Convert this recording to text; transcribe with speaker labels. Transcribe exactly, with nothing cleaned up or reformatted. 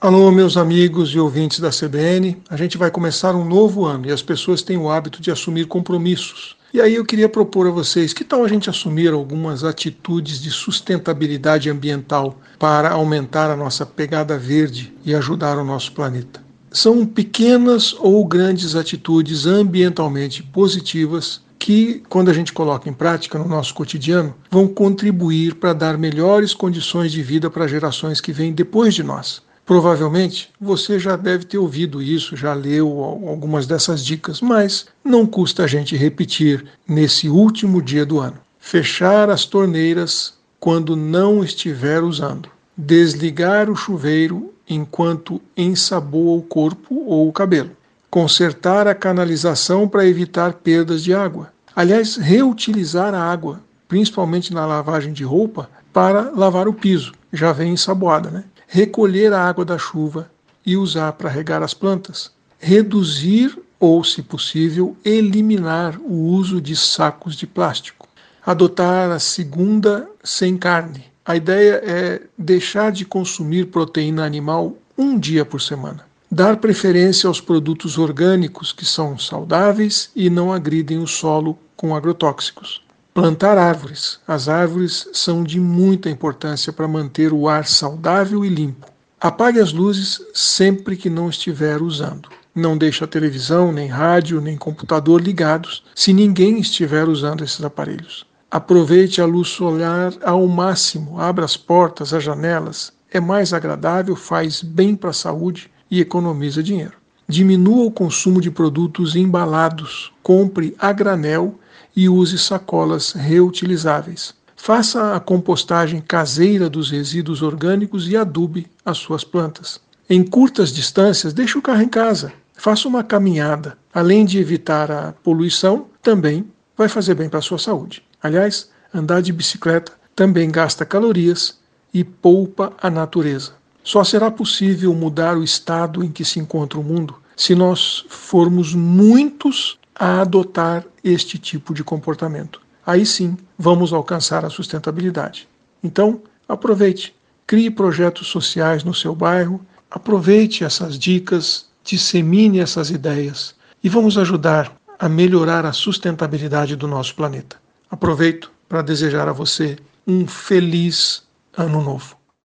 Speaker 1: Alô, meus amigos e ouvintes da C B N. A gente vai começar um novo ano e as pessoas têm o hábito de assumir compromissos. E aí eu queria propor a vocês, que tal a gente assumir algumas atitudes de sustentabilidade ambiental para aumentar a nossa pegada verde e ajudar o nosso planeta? São pequenas ou grandes atitudes ambientalmente positivas que, quando a gente coloca em prática no nosso cotidiano, vão contribuir para dar melhores condições de vida para gerações que vêm depois de nós. Provavelmente você já deve ter ouvido isso, já leu algumas dessas dicas, mas não custa a gente repetir nesse último dia do ano. Fechar as torneiras quando não estiver usando. Desligar o chuveiro enquanto ensaboa o corpo ou o cabelo. Consertar a canalização para evitar perdas de água. Aliás, reutilizar a água, principalmente na lavagem de roupa, para lavar o piso. Já vem ensaboada, né? Recolher a água da chuva e usar para regar as plantas. Reduzir ou, se possível, eliminar o uso de sacos de plástico. Adotar a segunda sem carne. A ideia é deixar de consumir proteína animal um dia por semana. Dar preferência aos produtos orgânicos que são saudáveis e não agridem o solo com agrotóxicos. Plantar árvores. As árvores são de muita importância para manter o ar saudável e limpo. Apague as luzes sempre que não estiver usando. Não deixe a televisão, nem rádio, nem computador ligados se ninguém estiver usando esses aparelhos. Aproveite a luz solar ao máximo. Abra as portas, as janelas. É mais agradável, faz bem para a saúde e economiza dinheiro. Diminua o consumo de produtos embalados. Compre a granel e use sacolas reutilizáveis. Faça a compostagem caseira dos resíduos orgânicos e adube as suas plantas. Em curtas distâncias, deixe o carro em casa. Faça uma caminhada. Além de evitar a poluição, também vai fazer bem para a sua saúde. Aliás, andar de bicicleta também gasta calorias e poupa a natureza. Só será possível mudar o estado em que se encontra o mundo se nós formos muitos a adotar este tipo de comportamento. Aí sim, vamos alcançar a sustentabilidade. Então, aproveite, crie projetos sociais no seu bairro, aproveite essas dicas, dissemine essas ideias e vamos ajudar a melhorar a sustentabilidade do nosso planeta. Aproveito para desejar a você um feliz ano novo.